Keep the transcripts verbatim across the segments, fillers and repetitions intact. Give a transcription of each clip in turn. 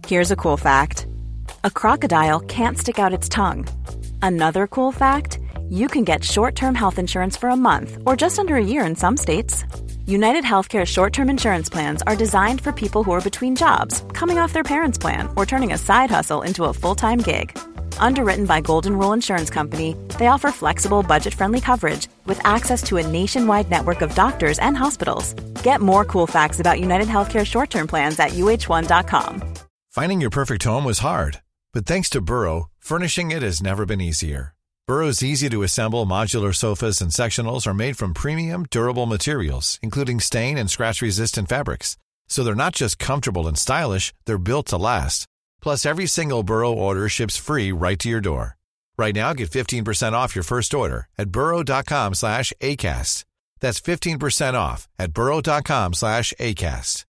Here's a cool fact. A crocodile can't stick out its tongue. Another cool fact, you can get short-term health insurance for a month or just under a year in some states. United Healthcare short-term insurance plans are designed for people who are between jobs, coming off their parents' plan, or turning a side hustle into a full-time gig. Underwritten by Golden Rule Insurance Company, they offer flexible, budget-friendly coverage with access to a nationwide network of doctors and hospitals. Get more cool facts about United Healthcare short-term plans at U H one dot com. Finding your perfect home was hard, but thanks to Burrow, furnishing it has never been easier. Burrow's easy-to-assemble modular sofas and sectionals are made from premium, durable materials, including stain and scratch-resistant fabrics. So they're not just comfortable and stylish, they're built to last. Plus, every single Burrow order ships free right to your door. Right now, get fifteen percent off your first order at burrow.com slash ACAST. That's fifteen percent off at burrow.com slash ACAST.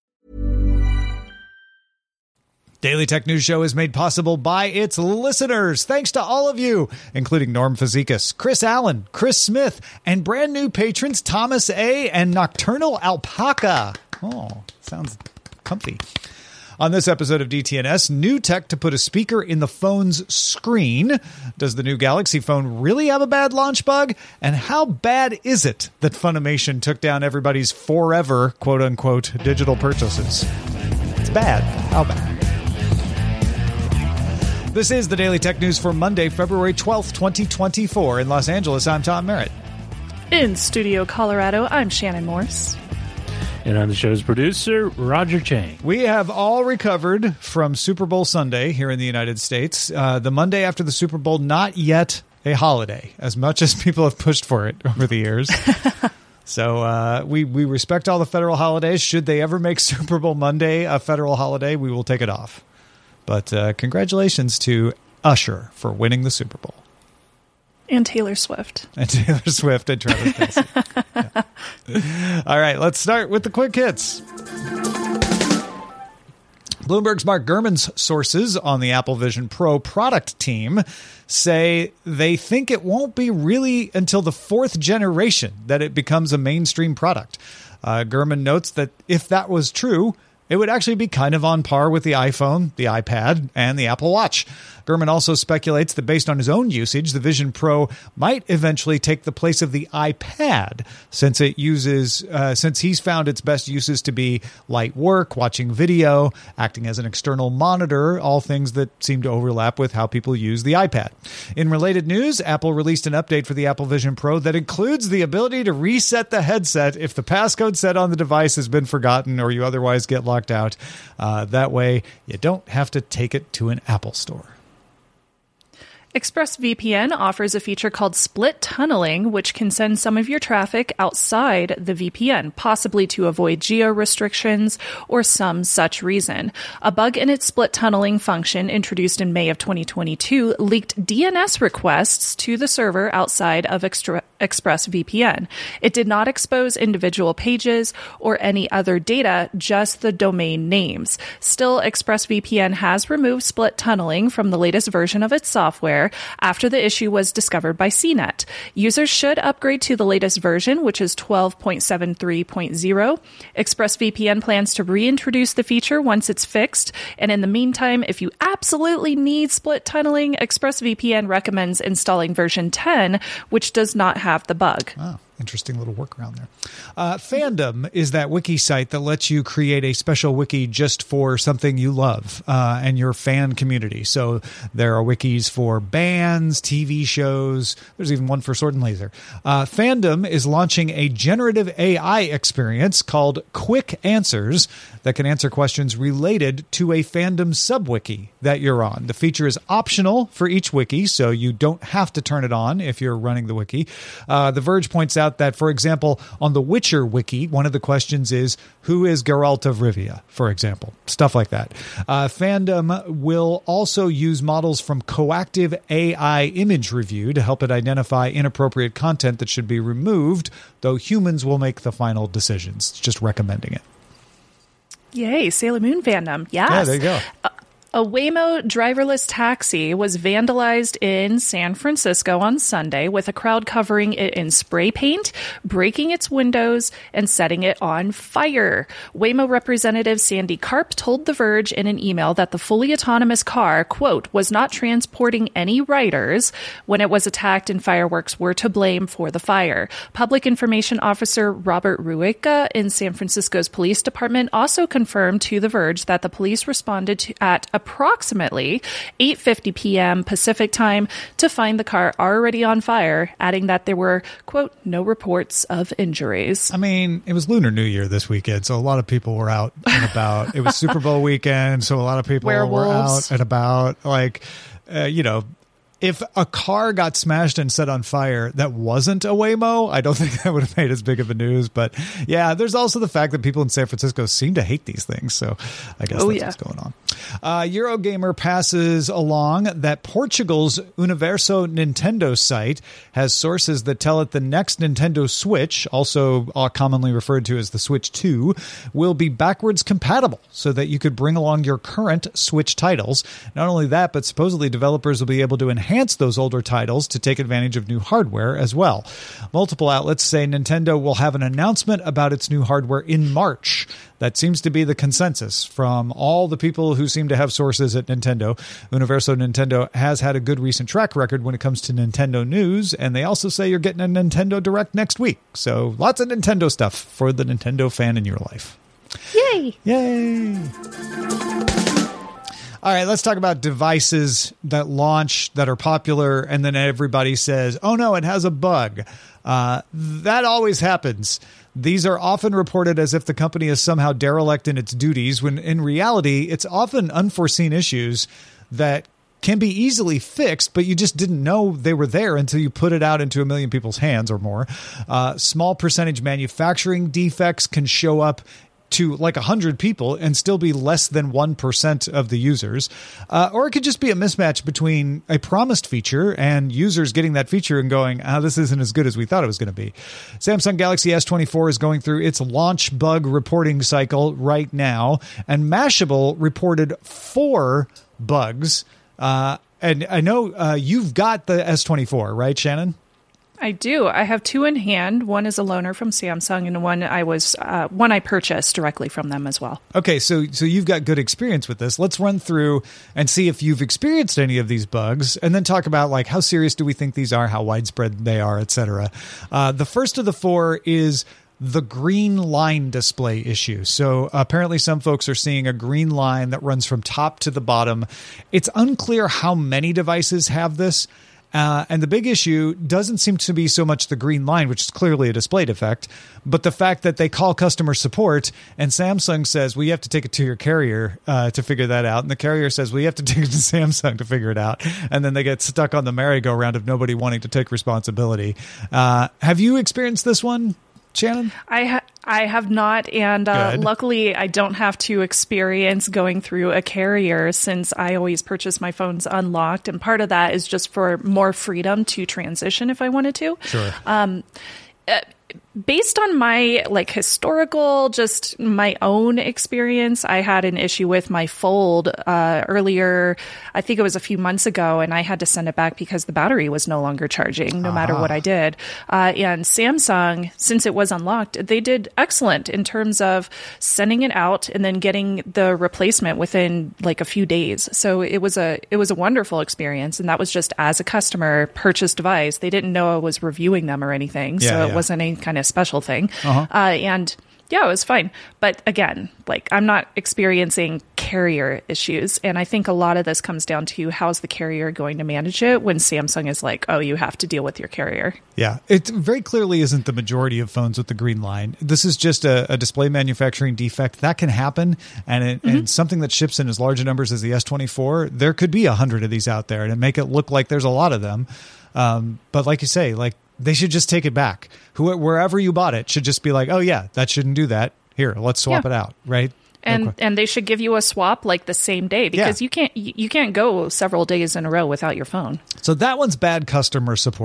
Daily Tech News Show is made possible by its listeners. Thanks to all of you, including Norm Fazekas, Chris Allen, Chris Smith, and brand new patrons Thomas A. and Nocturnal Alpaca. Oh, sounds comfy. On this episode of D T N S, new tech to put a speaker in the phone's screen. Does the new Galaxy phone really have a bad launch bug? And how bad is it that Funimation took down everybody's forever, quote-unquote, digital purchases? It's bad. How bad? This is the Daily Tech News for Monday, February twelfth, twenty twenty-four. In Los Angeles, I'm Tom Merritt. In Studio Colorado, I'm Shannon Morse. And I'm the show's producer, Roger Chang. We have all recovered from Super Bowl Sunday here in the United States. Uh, the Monday after the Super Bowl, not yet a holiday, as much as people have pushed for it over the years. So uh, we, we respect all the federal holidays. Should they ever make Super Bowl Monday a federal holiday, we will take it off. But uh, congratulations to Usher for winning the Super Bowl. And Taylor Swift. And Taylor Swift and Travis Kelce. Yeah. All right, let's start with the quick hits. Bloomberg's Mark Gurman's sources on the Apple Vision Pro product team say they think it won't be really until the fourth generation that it becomes a mainstream product. Uh, Gurman notes that if that was true, it would actually be kind of on par with the iPhone, the iPad, and the Apple Watch. Gurman also speculates that based on his own usage, the Vision Pro might eventually take the place of the iPad, since it uses, uh, since he's found its best uses to be light work, watching video, acting as an external monitor, all things that seem to overlap with how people use the iPad. In related news, Apple released an update for the Apple Vision Pro that includes the ability to reset the headset if the passcode set on the device has been forgotten or you otherwise get locked out. Uh, that way, you don't have to take it to an Apple store. ExpressVPN offers a feature called split tunneling, which can send some of your traffic outside the V P N, possibly to avoid geo restrictions or some such reason. A bug in its split tunneling function, introduced in May of twenty twenty-two, leaked D N S requests to the server outside of Extra- ExpressVPN. It did not expose individual pages or any other data, just the domain names. Still, ExpressVPN has removed split tunneling from the latest version of its software after the issue was discovered by C net. Users should upgrade to the latest version, which is twelve point seven three point zero. ExpressVPN plans to reintroduce the feature once it's fixed, and in the meantime, if you absolutely need split tunneling, ExpressVPN recommends installing version ten, which does not have the bug. Oh. Interesting little workaround there. Uh, Fandom is that wiki site that lets you create a special wiki just for something you love uh, and your fan community. So there are wikis for bands, T V shows. There's even one for Sword and Laser. Uh, Fandom is launching a generative A I experience called Quick Answers that can answer questions related to a fandom subwiki that you're on. The feature is optional for each wiki, so you don't have to turn it on if you're running the wiki. Uh, the Verge points out that, for example, on the Witcher wiki, one of the questions is, who is Geralt of Rivia, for example? Stuff like that. Uh, Fandom will also use models from Coactive A I Image Review to help it identify inappropriate content that should be removed, though humans will make the final decisions. It's just recommending it. Yay, Sailor Moon fandom. Yes. Yeah, there you go. Uh, A Waymo driverless taxi was vandalized in San Francisco on Sunday, with a crowd covering it in spray paint, breaking its windows, and setting it on fire. Waymo representative Sandy Karp told The Verge in an email that the fully autonomous car, quote, was not transporting any riders when it was attacked, and fireworks were to blame for the fire. Public Information Officer Robert Ruica in San Francisco's police department also confirmed to The Verge that the police responded to, at approximately eight fifty p.m. Pacific time to find the car already on fire, adding that there were, quote, no reports of injuries. I mean, it was Lunar New Year this weekend, so a lot of people were out and about. It was Super Bowl weekend, so a lot of people Werewolves. were out and about. Like, uh, you know, if a car got smashed and set on fire that wasn't a Waymo, I don't think that would have made as big of a news. But yeah, there's also the fact that people in San Francisco seem to hate these things. So I guess oh, that's yeah. what's going on. Uh, Eurogamer passes along that Portugal's Universo Nintendo site has sources that tell it the next Nintendo Switch, also uh, commonly referred to as the Switch two, will be backwards compatible so that you could bring along your current Switch titles. Not only that, but supposedly developers will be able to enhance those older titles to take advantage of new hardware as well. Multiple outlets say Nintendo will have an announcement about its new hardware in March. That seems to be the consensus from all the people who seem to have sources at Nintendo. Universo Nintendo has had a good recent track record when it comes to Nintendo news, and they also say you're getting a Nintendo Direct next week. So lots of Nintendo stuff for the Nintendo fan in your life. Yay! Yay! All right, let's talk about devices that launch that are popular, and then everybody says, oh, no, it has a bug. Uh, that always happens. These are often reported as if the company is somehow derelict in its duties, when in reality, it's often unforeseen issues that can be easily fixed, but you just didn't know they were there until you put it out into a million people's hands or more. Uh, small percentage manufacturing defects can show up to like one hundred people and still be less than one percent of the users. Uh, or it could just be a mismatch between a promised feature and users getting that feature and going, ah, this isn't as good as we thought it was going to be. Samsung Galaxy S twenty-four is going through its launch bug reporting cycle right now, and Mashable reported four bugs. Uh, and I know uh, you've got the S twenty-four, right, Shannon? I do. I have two in hand. One is a loaner from Samsung, and one I was uh, one I purchased directly from them as well. Okay, so so you've got good experience with this. Let's run through and see if you've experienced any of these bugs, and then talk about like how serious do we think these are, how widespread they are, et cetera. Uh, the first of the four is the green line display issue. So apparently some folks are seeing a green line that runs from top to the bottom. It's unclear how many devices have this. Uh, and the big issue doesn't seem to be so much the green line, which is clearly a display defect, but the fact that they call customer support and Samsung says, well, you have to take it to your carrier uh, to figure that out. And the carrier says, well, you have to take it to Samsung to figure it out. And then they get stuck on the merry-go-round of nobody wanting to take responsibility. Uh, have you experienced this one, Shannon? I ha- I have not, and uh, luckily I don't have to experience going through a carrier since I always purchase my phones unlocked, and part of that is just for more freedom to transition if I wanted to. Sure. Um, uh, based on my like historical, just my own experience, I had an issue with my Fold uh, earlier. I think it was a few months ago, and I had to send it back because the battery was no longer charging, no uh-huh. matter what I did. Uh, and Samsung, since it was unlocked, they did excellent in terms of sending it out and then getting the replacement within like a few days. So it was a it was a wonderful experience, and that was just as a customer purchased device. They didn't know I was reviewing them or anything, yeah, so yeah. it wasn't any kind of special thing. Uh-huh. Uh, and yeah, it was fine. But again, like I'm not experiencing carrier issues. And I think a lot of this comes down to how's the carrier going to manage it when Samsung is like, oh, you have to deal with your carrier. Yeah, it very clearly isn't the majority of phones with the green line. This is just a, a display manufacturing defect. That can happen. And, it, mm-hmm. and something that ships in as large numbers as the S twenty-four, there could be a hundred of these out there and it make it look like there's a lot of them. Um, but like you say, like, they should just take it back. Who, wherever you bought it should just be like, oh, yeah, that shouldn't do that. Here, let's swap yeah. it out, right? And okay. and they should give you a swap like the same day because yeah. you can't you can't go several days in a row without your phone. So that one's bad customer support.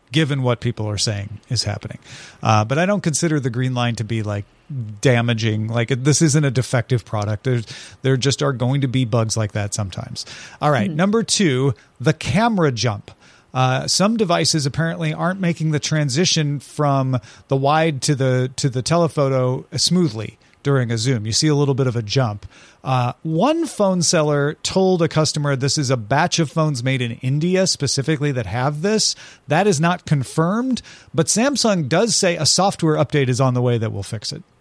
given what people are saying is happening. Uh, but I don't consider the green line to be like damaging. Like this isn't a defective product. There's, there just are going to be bugs like that sometimes. All right. Mm-hmm. Number two, the camera jump. Uh, some devices apparently aren't making the transition from the wide to the to the telephoto smoothly during a zoom. You see a little bit of a jump. Uh, one phone seller told a customer this is a batch of phones made in India specifically that have this. That is not confirmed, but Samsung does say a software update is on the way that will fix it.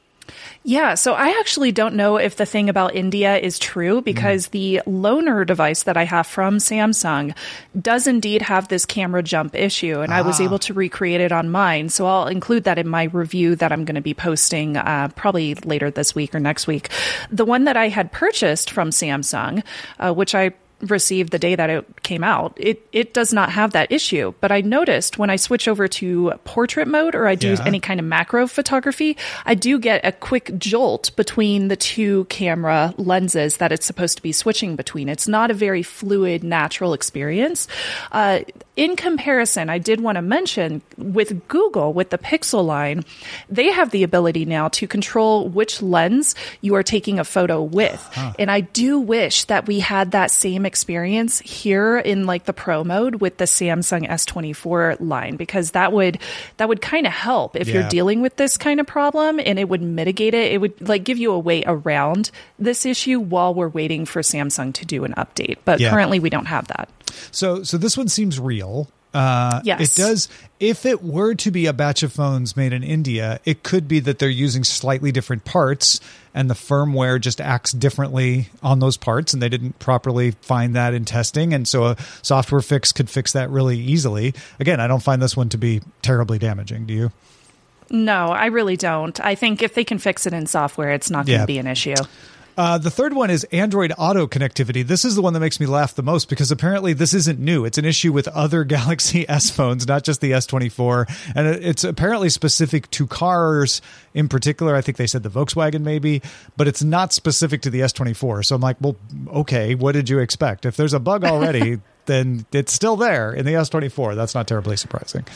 Yeah, so I actually don't know if the thing about India is true because mm. the loaner device that I have from Samsung does indeed have this camera jump issue, and ah. I was able to recreate it on mine. So I'll include that in my review that I'm going to be posting uh, probably later this week or next week. The one that I had purchased from Samsung, uh, which I received the day that it came out, it it does not have that issue. But I noticed when I switch over to portrait mode or I do yeah. any kind of macro photography, I do get a quick jolt between the two camera lenses that it's supposed to be switching between. It's not a very fluid, natural experience. Uh, in comparison, I did want to mention with Google, with the Pixel line, they have the ability now to control which lens you are taking a photo with. Huh. And I do wish that we had that same experience here in like the pro mode with the Samsung S twenty-four line, because that would that would kind of help if yeah. you're dealing with this kind of problem, and it would mitigate it. It would like give you a way around this issue while we're waiting for Samsung to do an update. But yeah. currently we don't have that. So so this one seems real. Uh, yes. It does. If it were to be a batch of phones made in India, it could be that they're using slightly different parts and the firmware just acts differently on those parts, and they didn't properly find that in testing. And so a software fix could fix that really easily. Again, I don't find this one to be terribly damaging. Do you? No, I really don't. I think if they can fix it in software, it's not going to yeah. be an issue. Uh, the third one is Android Auto connectivity. This is the one that makes me laugh the most because apparently this isn't new. It's an issue with other Galaxy S phones, not just the S twenty-four. And it's apparently specific to cars in particular. I think they said the Volkswagen maybe, but it's not specific to the S twenty-four. So I'm like, well, okay, what did you expect? If there's a bug already, then it's still there in the S twenty-four. That's not terribly surprising.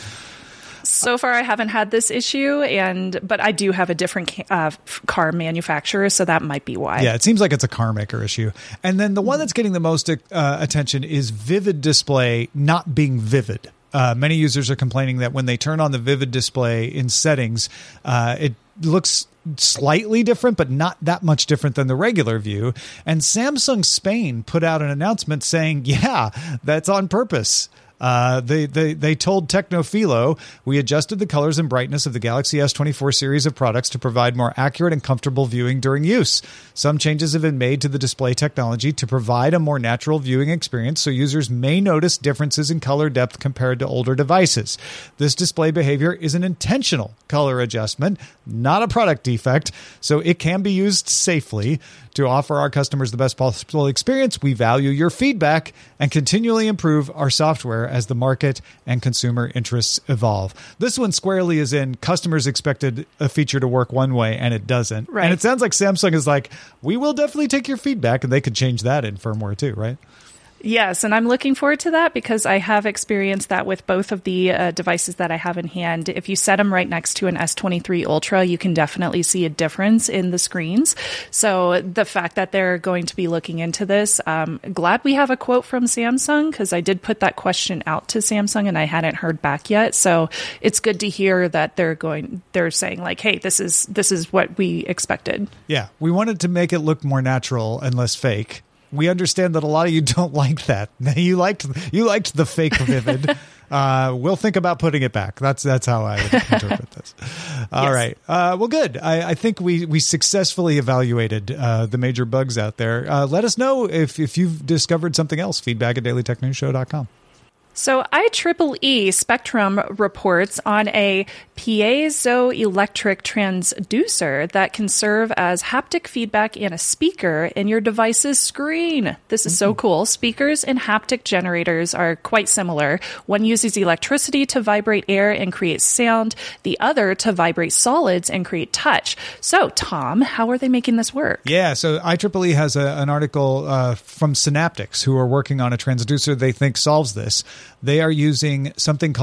So far, I haven't had this issue, and but I do have a different uh, car manufacturer, so that might be why. Yeah, it seems like it's a car maker issue. And then the one that's getting the most uh, attention is Vivid Display not being vivid. Uh, many users are complaining that when they turn on the Vivid Display in settings, uh, it looks slightly different, but not that much different than the regular view. And Samsung Spain put out an announcement saying, yeah, that's on purpose. Uh, they, they, they told Tecnofilo, we adjusted the colors and brightness of the Galaxy S twenty-four series of products to provide more accurate and comfortable viewing during use. Some changes have been made to the display technology to provide a more natural viewing experience, so users may notice differences in color depth compared to older devices. This display behavior is an intentional color adjustment, not a product defect, so it can be used safely. To offer our customers the best possible experience, we value your feedback and continually improve our software as the market and consumer interests evolve. This one squarely is in customers expected a feature to work one way and it doesn't. Right. And it sounds like Samsung is like, we will definitely take your feedback, and they could change that in firmware too, right? Yes, and I'm looking forward to that because I have experienced that with both of the uh, devices that I have in hand. If you set them right next to an S twenty-three Ultra, you can definitely see a difference in the screens. So the fact that they're going to be looking into this, um, glad we have a quote from Samsung because I did put that question out to Samsung and I hadn't heard back yet. So it's good to hear that they're going, they're saying like, hey, this is this is what we expected. Yeah, we wanted to make it look more natural and less fake. We understand that a lot of you don't like that. You liked you liked the fake Vivid. uh, we'll think about putting it back. That's that's how I would interpret this. All yes. right. Uh, well, good. I, I think we we successfully evaluated uh, the major bugs out there. Uh, let us know if if you've discovered something else. Feedback at daily tech news show dot com. So I triple E Spectrum reports on a piezoelectric transducer that can serve as haptic feedback and a speaker in your device's screen. This is mm-hmm. so cool. Speakers and haptic generators are quite similar. One uses electricity to vibrate air and create sound, the other to vibrate solids and create touch. So, Tom, how are they making this work? Yeah, so I triple E has a, an article uh, from Synaptics, who are working on a transducer they think solves this. They are using something called a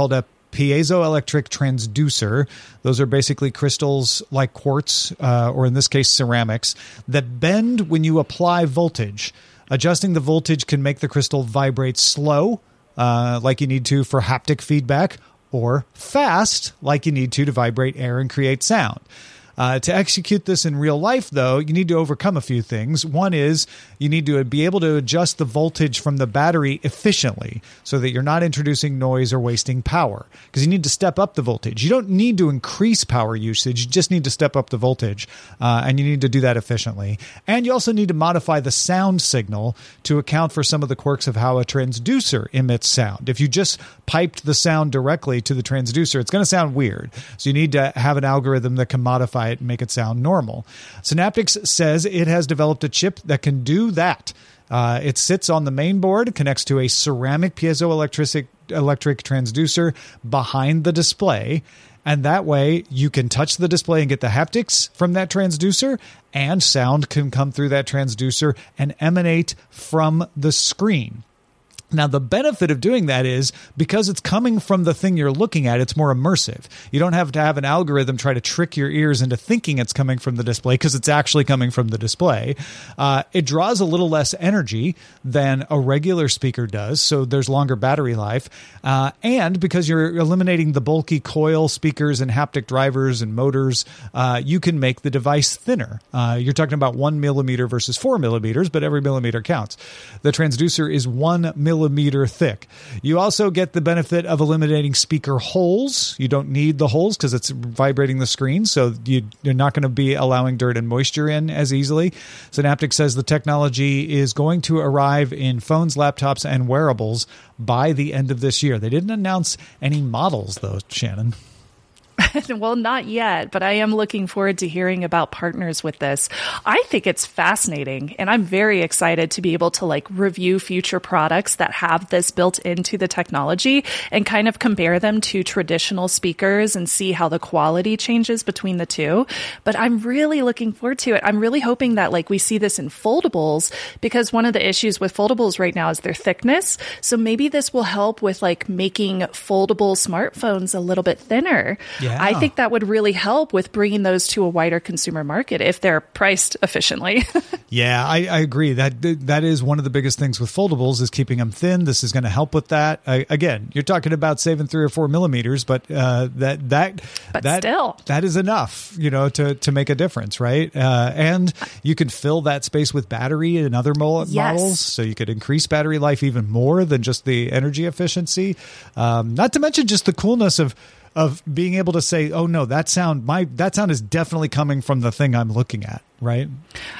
piezoelectric transducer. Those are basically crystals like quartz, uh, or in this case, ceramics, that bend when you apply voltage. Adjusting the voltage can make the crystal vibrate slow, uh, like you need to for haptic feedback, or fast, like you need to to vibrate air and create sound. Uh, to execute this in real life, though, you need to overcome a few things. One is you need to be able to adjust the voltage from the battery efficiently so that you're not introducing noise or wasting power, because you need to step up the voltage. You don't need to increase power usage. You just need to step up the voltage, uh, and you need to do that efficiently. And you also need to modify the sound signal to account for some of the quirks of how a transducer emits sound. If you just piped the sound directly to the transducer, it's going to sound weird. So you need to have an algorithm that can modify it and make it sound normal. Synaptics says it has developed a chip that can do that. Uh, it sits on the main board, connects to a ceramic piezoelectric electric transducer behind the display, and that way you can touch the display and get the haptics from that transducer, and sound can come through that transducer and emanate from the screen. Now, the benefit of doing that is because it's coming from the thing you're looking at, it's more immersive. You don't have to have an algorithm try to trick your ears into thinking it's coming from the display because it's actually coming from the display. Uh, it draws a little less energy than a regular speaker does, so there's longer battery life. Uh, and because you're eliminating the bulky coil speakers and haptic drivers and motors, uh, you can make the device thinner. Uh, you're talking about one millimeter versus four millimeters, but every millimeter counts. The transducer is one millimeter millimeter thick. You also get the benefit of eliminating speaker holes. You don't need the holes because it's vibrating the screen, so you, you're not going to be allowing dirt and moisture in as easily. Synaptics says the technology is going to arrive in phones, laptops, and wearables by the end of this year. They didn't announce any models, though, Shannon. Well, not yet, but I am looking forward to hearing about partners with this. I think it's fascinating, and I'm very excited to be able to like review future products that have this built into the technology and kind of compare them to traditional speakers and see how the quality changes between the two. But I'm really looking forward to it. I'm really hoping that like we see this in foldables, because one of the issues with foldables right now is their thickness. So maybe this will help with like making foldable smartphones a little bit thinner. Yeah. I think that would really help with bringing those to a wider consumer market if they're priced efficiently. Yeah, I, I agree. That that is one of the biggest things with foldables is keeping them thin. This is going to help with that. I, again, you're talking about saving three or four millimeters, but uh, that that but that still that is enough, you know, to to make a difference, right? Uh, and you can fill that space with battery in other mo- yes. models, so you could increase battery life even more than just the energy efficiency. Um, not to mention just the coolness of. of being able to say, oh no, that sound, my, that sound is definitely coming from the thing I'm looking at. Right.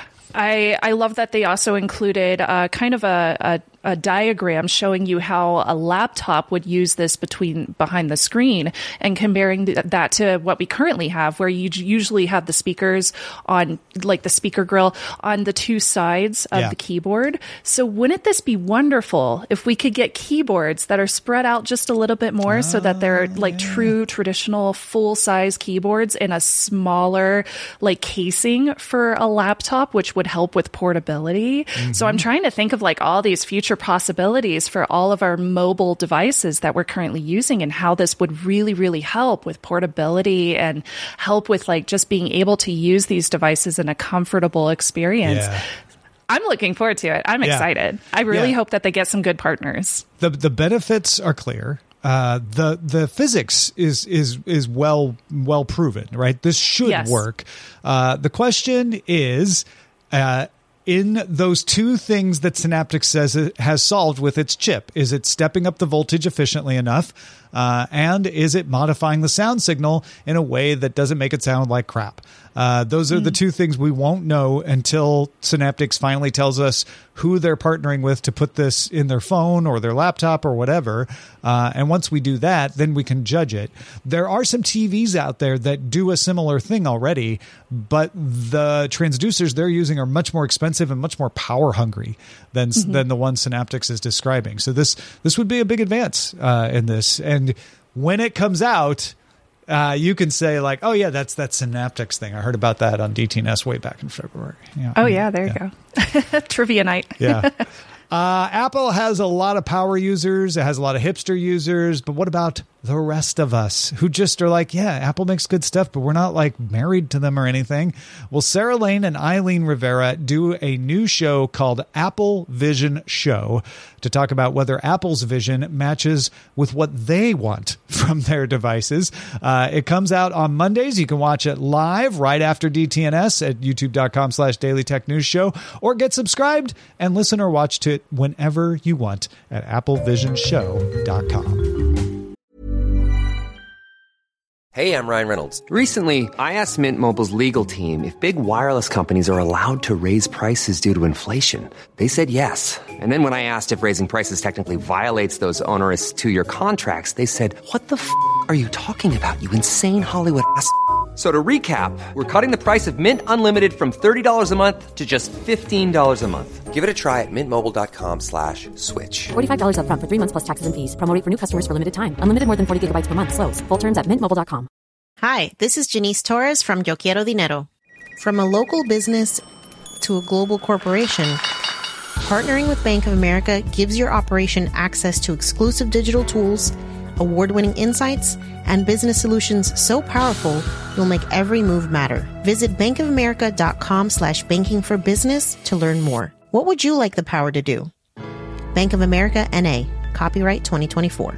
I, I love that they also included uh, kind of a, a, a diagram showing you how a laptop would use this between behind the screen and comparing th- that to what we currently have, where you usually have the speakers on, like the speaker grill on the two sides of yeah. the keyboard. So wouldn't this be wonderful if we could get keyboards that are spread out just a little bit more, oh, so that they're like yeah. true traditional full size keyboards in a smaller like casing for a laptop, which would help with portability. Mm-hmm. So I'm trying to think of like all these future possibilities for all of our mobile devices that we're currently using, and how this would really, really help with portability and help with like just being able to use these devices in a comfortable experience. Yeah. I'm looking forward to it. I'm yeah. excited. I really yeah. hope that they get some good partners. The the benefits are clear. Uh, the the physics is is is well well proven, right? This should yes. work. Uh, the question is, uh, in those two things that Synaptics says it has solved with its chip, is it stepping up the voltage efficiently enough? Uh, and is it modifying the sound signal in a way that doesn't make it sound like crap? Uh, those are mm. the two things we won't know until Synaptics finally tells us who they're partnering with to put this in their phone or their laptop or whatever. Uh, and once we do that, then we can judge it. There are some T Vs out there that do a similar thing already, but the transducers they're using are much more expensive and much more power hungry than mm-hmm. than the one Synaptics is describing. So this this would be a big advance uh, in this. And when it comes out, Uh, you can say like, oh yeah, that's that Synaptics thing. I heard about that on D T N S way back in February. Yeah. Oh yeah, there yeah. you go. Trivia night. yeah. Uh, Apple has a lot of power users. It has a lot of hipster users. But what about the rest of us who just are like, yeah, Apple makes good stuff, but we're not like married to them or anything. Well, Sarah Lane and Eileen Rivera do a new show called Apple Vision Show to talk about whether Apple's vision matches with what they want from their devices. Uh, it comes out on Mondays. You can watch it live right after D T N S at youtube.com slash Daily Tech News Show, or get subscribed and listen or watch to it whenever you want at apple vision show dot com. Hey, I'm Ryan Reynolds. Recently, I asked Mint Mobile's legal team if big wireless companies are allowed to raise prices due to inflation. They said yes. And then when I asked if raising prices technically violates those onerous two-year contracts, they said, what the f*** are you talking about, you insane Hollywood ass f- So to recap, we're cutting the price of Mint Unlimited from thirty dollars a month to just fifteen dollars a month. Give it a try at mintmobile.com slash switch. forty-five dollars up front for three months plus taxes and fees. Promo rate for new customers for limited time. Unlimited more than forty gigabytes per month. Slows full terms at mint mobile dot com. Hi, this is Janice Torres from Yo Quiero Dinero. From a local business to a global corporation, partnering with Bank of America gives your operation access to exclusive digital tools, award-winning insights, and business solutions so powerful you'll make every move matter. Visit bankofamerica.com slash banking for business to learn more. What would you like the power to do? Bank of America, N A. Copyright twenty twenty-four.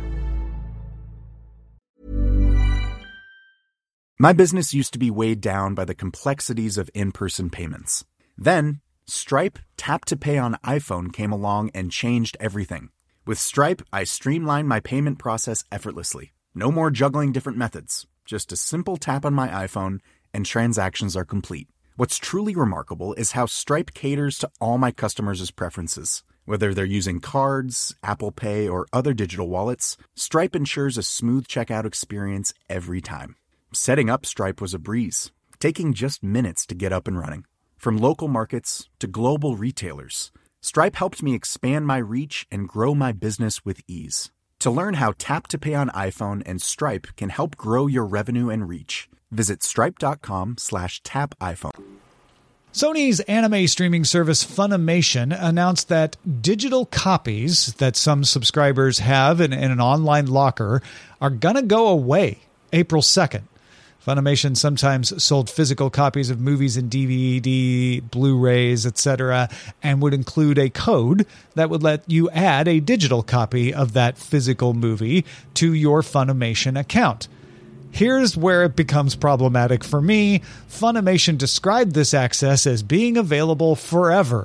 My business used to be weighed down by the complexities of in-person payments. Then, Stripe Tap to Pay on iPhone came along and changed everything. With Stripe, I streamlined my payment process effortlessly. No more juggling different methods. Just a simple tap on my iPhone and transactions are complete. What's truly remarkable is how Stripe caters to all my customers' preferences. Whether they're using cards, Apple Pay, or other digital wallets, Stripe ensures a smooth checkout experience every time. Setting up Stripe was a breeze, taking just minutes to get up and running. From local markets to global retailers, Stripe helped me expand my reach and grow my business with ease. To learn how Tap to Pay on iPhone and Stripe can help grow your revenue and reach, visit stripe.com slash tap iPhone. Sony's anime streaming service Funimation announced that digital copies that some subscribers have in, in an online locker are going to go away April second. Funimation sometimes sold physical copies of movies and D V D, Blu-rays, et cetera, and would include a code that would let you add a digital copy of that physical movie to your Funimation account. Here's where it becomes problematic for me. Funimation described this access as being available forever.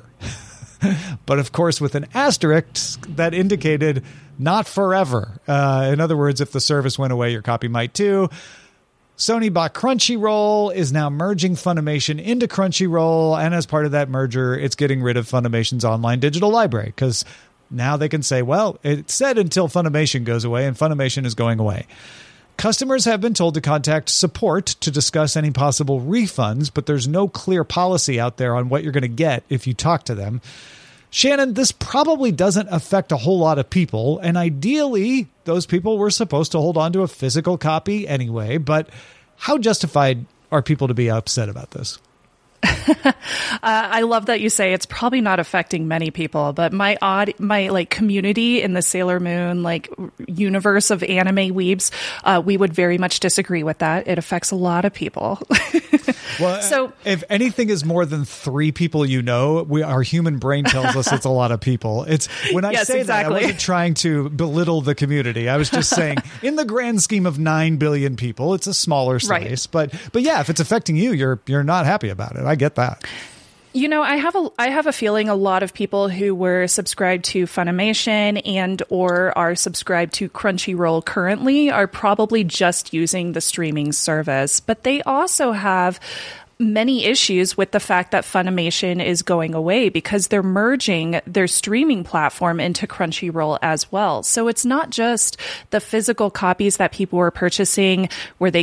But of course, with an asterisk that indicated not forever. Uh, in other words, if the service went away, your copy might too. Sony bought Crunchyroll, is now merging Funimation into Crunchyroll, and as part of that merger, it's getting rid of Funimation's online digital library, because now they can say, well, it said until Funimation goes away, and Funimation is going away. Customers have been told to contact support to discuss any possible refunds, but there's no clear policy out there on what you're going to get if you talk to them. Shannon, this probably doesn't affect a whole lot of people, and ideally, those people were supposed to hold on to a physical copy anyway, but how justified are people to be upset about this? uh, I love that you say it's probably not affecting many people, but my odd, my like community in the Sailor Moon like universe of anime weebs, uh, we would very much disagree with that. It affects a lot of people. Well, so if anything is more than three people, you know, we our human brain tells us it's a lot of people. It's when I yes, say exactly. that, I wasn't trying to belittle the community. I was just saying, in the grand scheme of nine billion people, it's a smaller slice. Right. But but yeah, if it's affecting you, you're you're not happy about it. I get that. You know, I have a I have a feeling a lot of people who were subscribed to Funimation and or are subscribed to Crunchyroll currently are probably just using the streaming service, but they also have many issues with the fact that Funimation is going away because they're merging their streaming platform into Crunchyroll as well. So it's not just the physical copies that people were purchasing where they could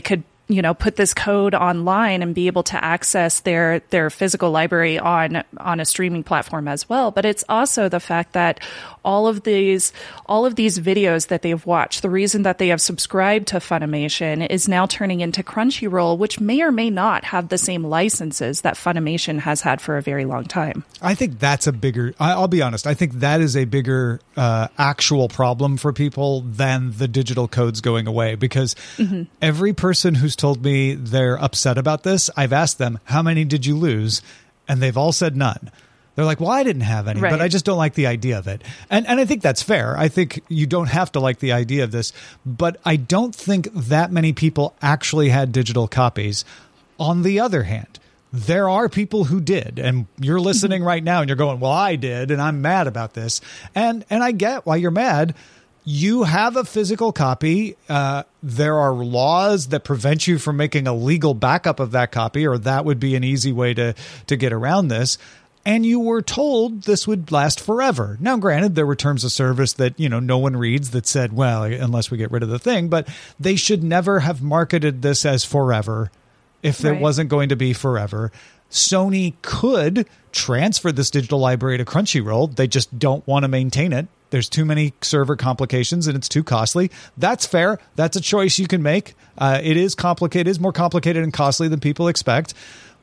you know, put this code online and be able to access their their physical library on on a streaming platform as well. But it's also the fact that all of these all of these videos that they've watched, the reason that they have subscribed to Funimation is now turning into Crunchyroll, which may or may not have the same licenses that Funimation has had for a very long time. I think that's a bigger, I'll be honest, I think that is a bigger uh, actual problem for people than the digital codes going away, because mm-hmm. every person who's told me they're upset about this, I've asked them, how many did you lose? And they've all said none. They're like, well, I didn't have any, right. but I just don't like the idea of it. And and I think that's fair. I think you don't have to like the idea of this, but I don't think that many people actually had digital copies. On the other hand, there are people who did, and you're listening mm-hmm. right now and you're going, well, I did, and I'm mad about this. And and I get why you're mad. You have a physical copy. Uh, there are laws that prevent you from making a legal backup of that copy, or that would be an easy way to, to get around this. And you were told this would last forever. Now, granted, there were terms of service that, you know, no one reads that said, well, unless we get rid of the thing, but they should never have marketed this as forever if right. it wasn't going to be forever. Sony could transfer this digital library to Crunchyroll. They just don't want to maintain it. There's too many server complications and it's too costly. That's fair. That's a choice you can make. Uh, it is complicated, it is more complicated and costly than people expect.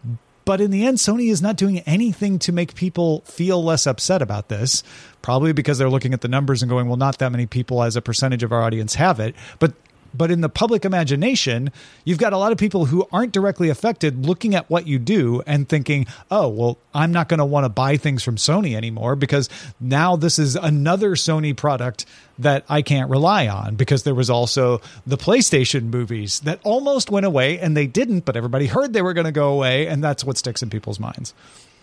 But in the end, Sony is not doing anything to make people feel less upset about this, probably because they're looking at the numbers and going, well, not that many people as a percentage of our audience have it. But But in the public imagination, you've got a lot of people who aren't directly affected looking at what you do and thinking, oh, well, I'm not going to want to buy things from Sony anymore because now this is another Sony product that I can't rely on, because there was also the PlayStation movies that almost went away and they didn't, but everybody heard they were going to go away. And that's what sticks in people's minds.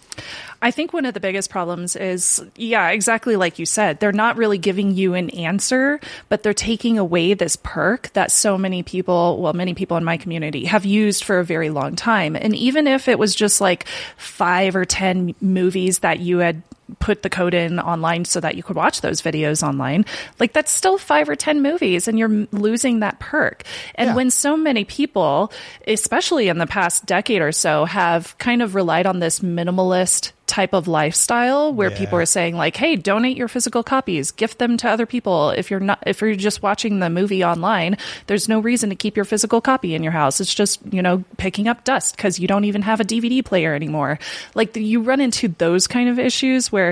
I think one of the biggest problems is, yeah, exactly like you said, they're not really giving you an answer, but they're taking away this perk that so many people, well, many people in my community have used for a very long time. And even if it was just like five or ten movies that you had put the code in online so that you could watch those videos online, like that's still five or ten movies and you're losing that perk. And yeah. when so many people, especially in the past decade or so, have kind of relied on this minimalist type of lifestyle where yeah. people are saying like, hey, donate your physical copies, gift them to other people. If you're not, if you're just watching the movie online, there's no reason to keep your physical copy in your house. It's just, you know, picking up dust because you don't even have a D V D player anymore. Like you run into those kind of issues where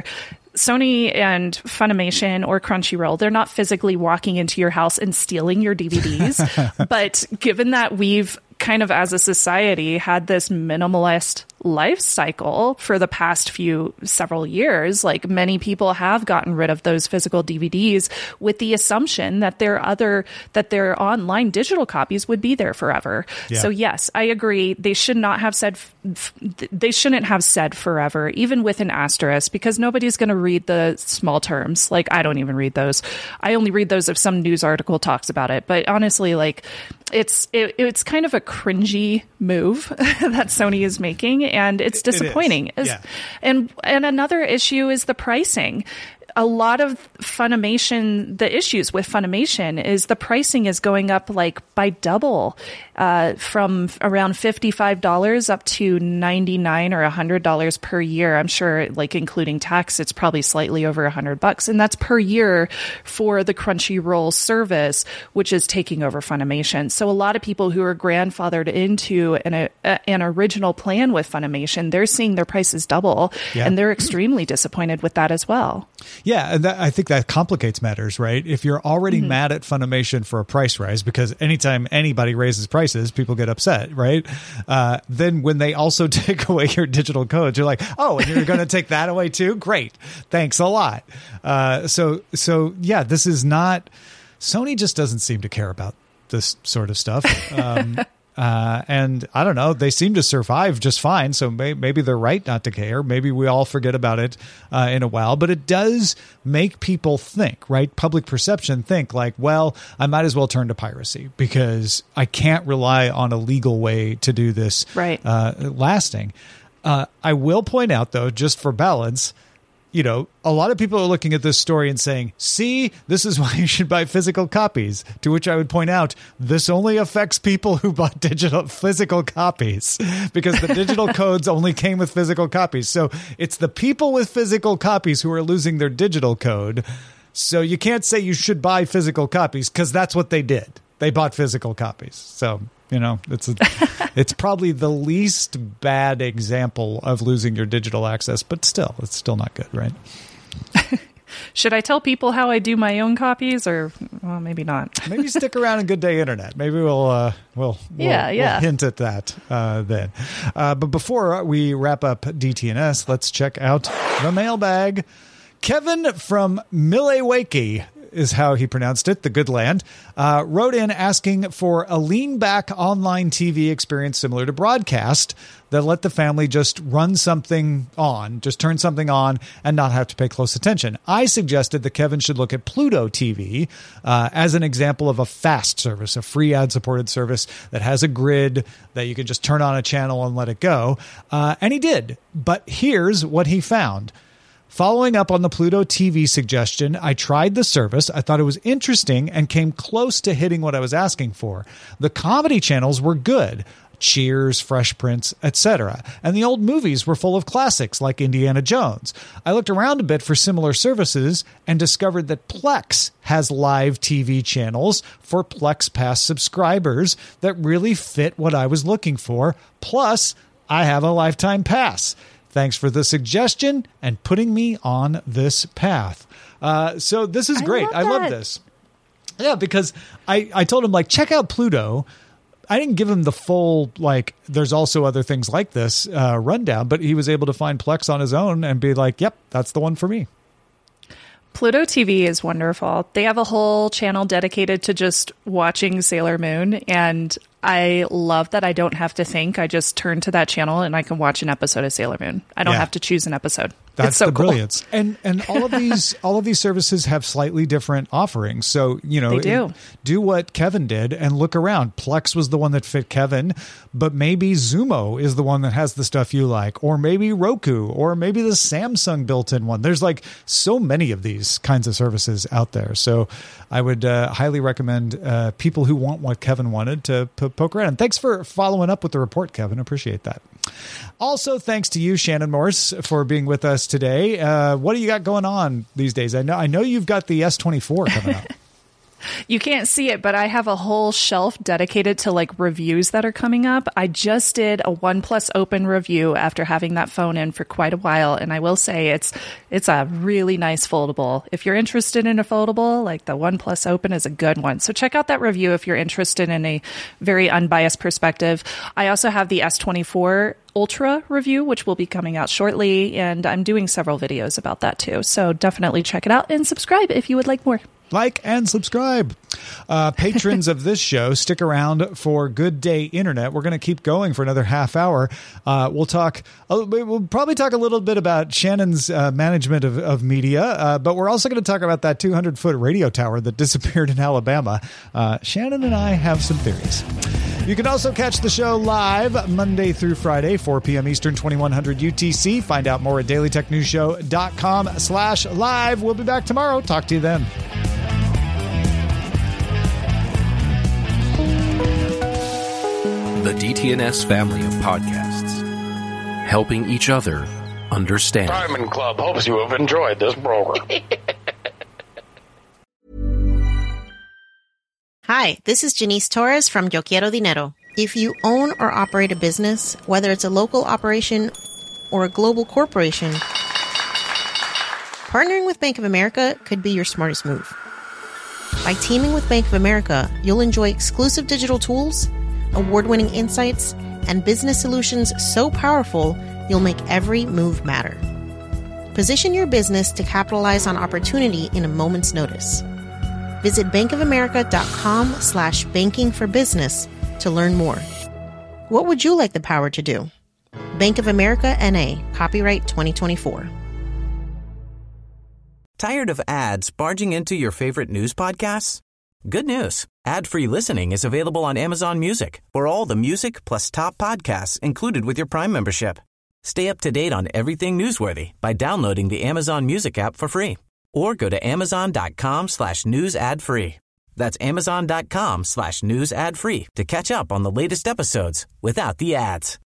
Sony and Funimation or Crunchyroll, they're not physically walking into your house and stealing your D V Ds. But given that we've kind of as a society had this minimalist life cycle for the past few several years, like many people have gotten rid of those physical D V Ds with the assumption that their other that their online digital copies would be there forever. Yeah. So yes, I agree. They should not have said f- they shouldn't have said forever, even with an asterisk, because nobody's going to read the small terms. Like I don't even read those. I only read those if some news article talks about it. But honestly, like it's it, it's kind of a cringy move that Sony is making, and it's disappointing. It is. Yeah. And and another issue is the pricing. A lot of Funimation, the issues with Funimation is the pricing is going up like by double, uh, from around fifty-five dollars up to ninety-nine dollars or one hundred dollars per year. I'm sure, like including tax, it's probably slightly over one hundred bucks, and that's per year for the Crunchyroll service, which is taking over Funimation. So a lot of people who are grandfathered into an a, an original plan with Funimation, they're seeing their prices double, yeah. and they're extremely disappointed with that as well. Yeah, and that, I think that complicates matters, right? If you're already mm-hmm. mad at Funimation for a price rise, because anytime anybody raises prices, people get upset, right? Uh, then when they also take away your digital codes, you're like, oh, and you're going to take that away too? Great. Thanks a lot. Uh, so, so yeah, this is not... Sony just doesn't seem to care about this sort of stuff. Um Uh, and I don't know, they seem to survive just fine. So may, maybe they're right not to care. Maybe we all forget about it uh, in a while, but it does make people think, right? Public perception think like, well, I might as well turn to piracy because I can't rely on a legal way to do this right. uh, lasting. Uh, I will point out though, just for balance, you know, a lot of people are looking at this story and saying, see, this is why you should buy physical copies. To which I would point out, this only affects people who bought digital physical copies because the digital codes only came with physical copies. So it's the people with physical copies who are losing their digital code. So you can't say you should buy physical copies because that's what they did. They bought physical copies. So, you know, it's a, it's probably the least bad example of losing your digital access, but still, it's still not good, right? Should I tell people how I do my own copies, or well, maybe not? Maybe stick around in Good Day Internet. Maybe we'll uh, we'll, we'll, yeah, yeah. we'll hint at that uh, then. Uh, but before we wrap up D T N S, let's check out the mailbag. Kevin from Milwaukee is how he pronounced it, the good land, uh, wrote in asking for a lean-back online T V experience similar to broadcast that let the family just run something on, just turn something on and not have to pay close attention. I suggested that Kevin should look at Pluto T V uh, as an example of a fast service, a free ad-supported service that has a grid that you can just turn on a channel and let it go. Uh, and he did. But here's what he found. Following up on the Pluto T V suggestion, I tried the service. I thought it was interesting and came close to hitting what I was asking for. The comedy channels were good. Cheers, Fresh Prince, et cetera. And the old movies were full of classics like Indiana Jones. I looked around a bit for similar services and discovered that Plex has live T V channels for Plex Pass subscribers that really fit what I was looking for. Plus, I have a lifetime pass. Thanks for the suggestion and putting me on this path. Uh, so this is great. I love, I love this. Yeah, because I, I told him, like, check out Pluto. I didn't give him the full, like, there's also other things like this uh, rundown, but he was able to find Plex on his own and be like, yep, that's the one for me. Pluto T V is wonderful. They have a whole channel dedicated to just watching Sailor Moon, and I love that I don't have to think. I just turn to that channel and I can watch an episode of Sailor Moon. I don't yeah. have to choose an episode. That's it's so the cool. brilliance. And and all of these all of these services have slightly different offerings. So, you know, they do. do what Kevin did and look around. Plex was the one that fit Kevin, but maybe Zumo is the one that has the stuff you like, or maybe Roku, or maybe the Samsung built-in one. There's like so many of these kinds of services out there. So I would uh, highly recommend uh, people who want what Kevin wanted to p- poke around. And thanks for following up with the report, Kevin. Appreciate that. Also, thanks to you, Shannon Morse, for being with us today. Uh, what do you got going on these days? I know I know you've got the S twenty-four coming up. You can't see it, but I have a whole shelf dedicated to like reviews that are coming up. I just did a OnePlus Open review after having that phone in for quite a while, and I will say it's it's a really nice foldable. If you're interested in a foldable, like the OnePlus Open is a good one. So check out that review if you're interested in a very unbiased perspective. I also have the S twenty-four Ultra review, which will be coming out shortly, and I'm doing several videos about that too. So definitely check it out and subscribe if you would like more. Like and subscribe. Uh, patrons of this show, stick around for Good Day Internet. We're going to keep going for another half hour. Uh, we'll talk. We'll probably talk a little bit about Shannon's uh, management of, of media, uh, but we're also going to talk about that two hundred foot radio tower that disappeared in Alabama. Uh, Shannon and I have some theories. You can also catch the show live Monday through Friday, four p.m. Eastern, twenty-one hundred U T C. Find out more at daily tech news show dot com slash live. We'll be back tomorrow. Talk to you then. The D T N S family of podcasts, helping each other understand. Diamond Club hopes you have enjoyed this program. Hi, this is Janice Torres from Yo Quiero Dinero. If you own or operate a business, whether it's a local operation or a global corporation, partnering with Bank of America could be your smartest move. By teaming with Bank of America, you'll enjoy exclusive digital tools, award-winning insights, and business solutions so powerful, you'll make every move matter. Position your business to capitalize on opportunity in a moment's notice. Visit bankofamerica.com slash banking for business to learn more. What would you like the power to do? Bank of America N A, copyright twenty twenty-four. Tired of ads barging into your favorite news podcasts? Good news. Ad-free listening is available on Amazon Music for all the music plus top podcasts included with your Prime membership. Stay up to date on everything newsworthy by downloading the Amazon Music app for free or go to amazon.com slash news ad free. That's amazon.com slash news ad free to catch up on the latest episodes without the ads.